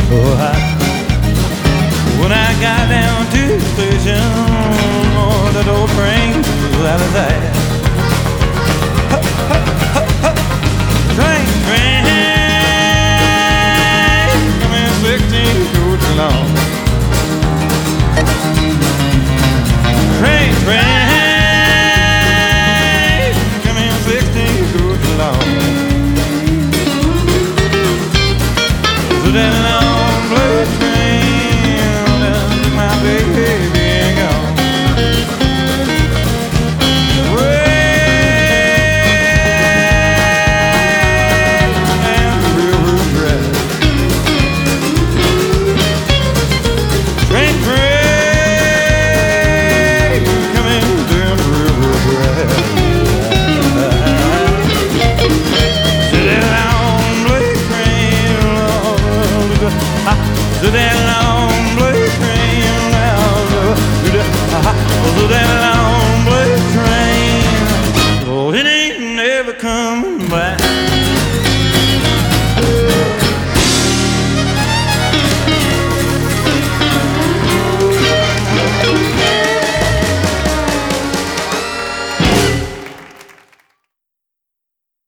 Oh, when I got down to the station, oh, that old train was out of there. Train, coming 16 coach along. Train, coming 16 coach along. So that long blue train, my baby gone. To that